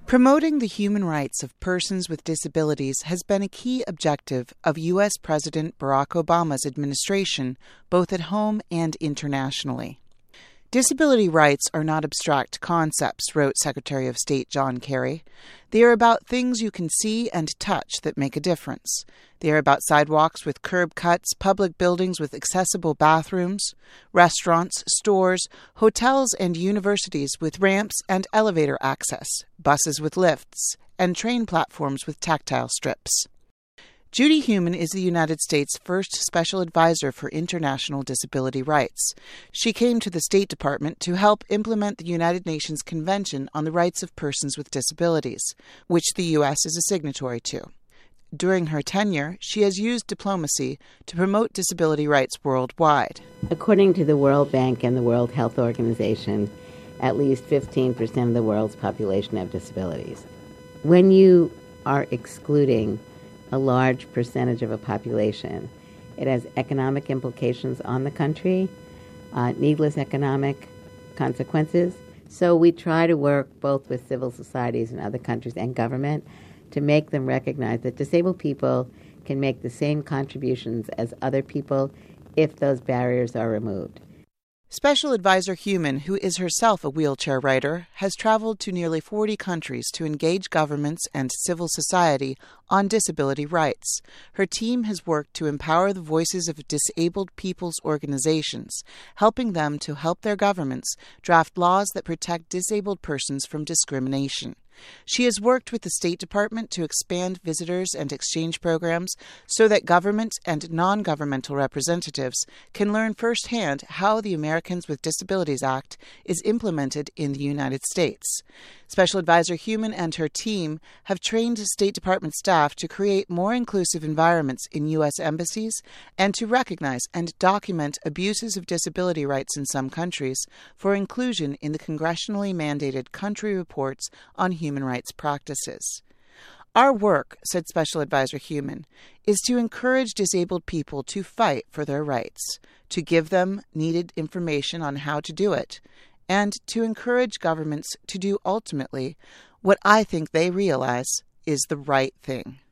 Promoting the human rights of persons with disabilities has been a key objective of U.S. President Barack Obama's administration, both at home and internationally. Disability rights are not abstract concepts, wrote Secretary of State John Kerry. They are about things you can see and touch that make a difference. They are about sidewalks with curb cuts, public buildings with accessible bathrooms, restaurants, stores, hotels and universities with ramps and elevator access, buses with lifts, and train platforms with tactile strips. Judy Heumann is the United States' first special advisor for international disability rights. She came to the State Department to help implement the United Nations Convention on the Rights of Persons with Disabilities, which the U.S. is a signatory to. During her tenure, she has used diplomacy to promote disability rights worldwide. According to the World Bank and the World Health Organization, at least 15% of the world's population have disabilities. When you are excluding a large percentage of a population, it has economic implications on the country, needless economic consequences. So we try to work both with civil societies in other countries and government to make them recognize that disabled people can make the same contributions as other people if those barriers are removed. Special Advisor Heumann, who is herself a wheelchair rider, has traveled to nearly 40 countries to engage governments and civil society on disability rights. Her team has worked to empower the voices of disabled people's organizations, helping them to help their governments draft laws that protect disabled persons from discrimination. She has worked with the State Department to expand visitors and exchange programs so that government and non-governmental representatives can learn firsthand how the Americans with Disabilities Act is implemented in the United States. Special Advisor Heumann and her team have trained State Department staff to create more inclusive environments in U.S. embassies and to recognize and document abuses of disability rights in some countries for inclusion in the congressionally mandated country reports on human rights practices. Our work, said Special Advisor Heumann, is to encourage disabled people to fight for their rights, to give them needed information on how to do it, and to encourage governments to do ultimately what I think they realize is the right thing.